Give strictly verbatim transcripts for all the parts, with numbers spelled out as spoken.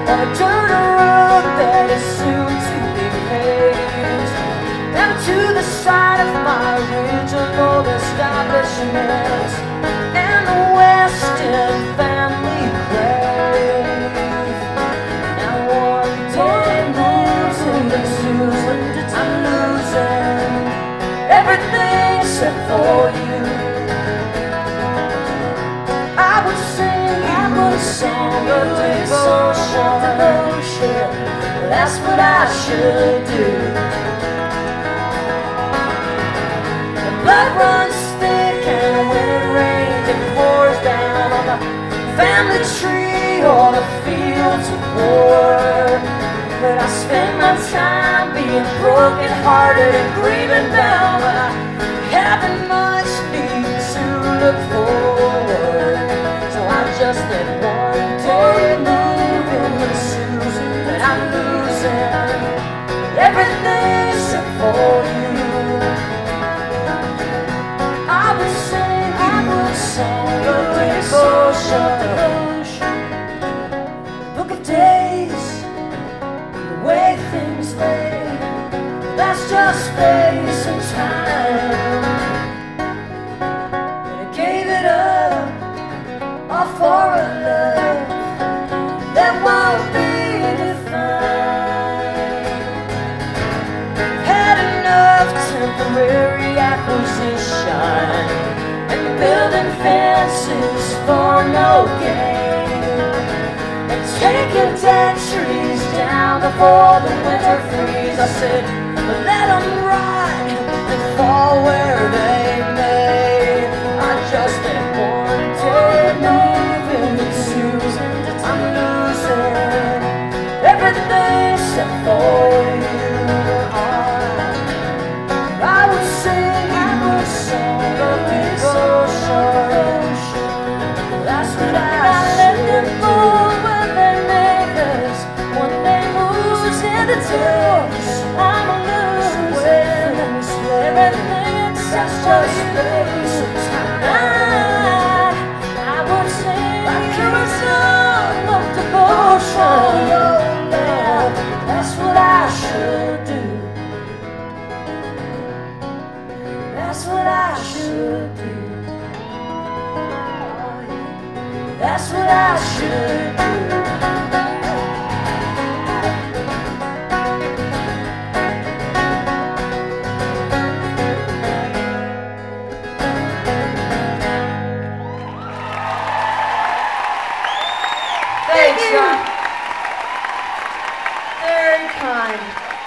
on a dirt road that is soon to be paved, down to the side of my original establishment and the West End family grave. Now one day losing the Susan, I'm losing everything except for you. I would sing you a song of devotion, devotion. That's what I should do. The blood runs thick and when it rains it pours down on the family tree or the fields of war. But I spend my time being broken hearted and grieving down, but I haven't much need to look forward. So I just let one day move in the Susan that I'm losing everything except for you. I would sing you a song of devotion, the book of days, the way things lay. That's just space and time. And I gave it up all for a love that won't be defined. Had enough temporary acquisition and building fences for no gain, and taking dead trees down before the winter freeze. I said, let them rot and fall where they may. I just let one day move in the Susan. I'm losing everything except for you. I would sing you a song of devotion. That's what I let them fool when they make us. One day moves in the doors. I'm losing everything except for space and time. I would sing you a song of devotion. That's what I should do. That's what I should do. That's what I should do. Thanks, John. Very kind.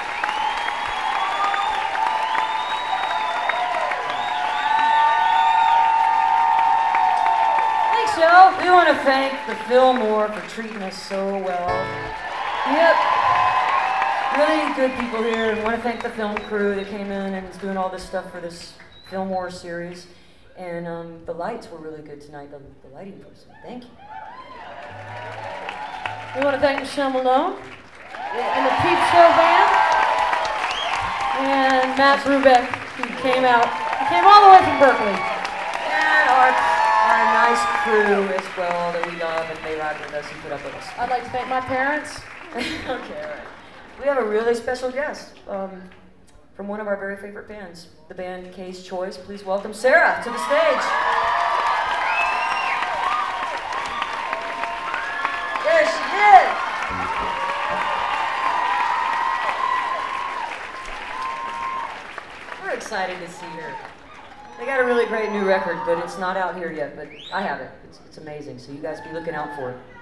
Thanks, Joe. We want to thank the Fillmore for treating us so well. Yep. Really good people here, and want to thank the film crew that came in and is doing all this stuff for this Fillmore series. And um, the lights were really good tonight, the, the lighting person. Thank you. We want to thank Michelle Malone and the Peep Show Band and Matt Brubeck, who came out, he came all the way from Berkeley. And our, our nice crew as well that we love and they ride with us and put up with us. I'd like to thank my parents. Okay, all right. We have a really special guest um, from one of our very favorite bands, the band Kay's Choice. Please welcome Sarah to the stage. There she is. We're excited to see her. They got a really great new record, but it's not out here yet, but I have it. It's, it's amazing, so you guys be looking out for it.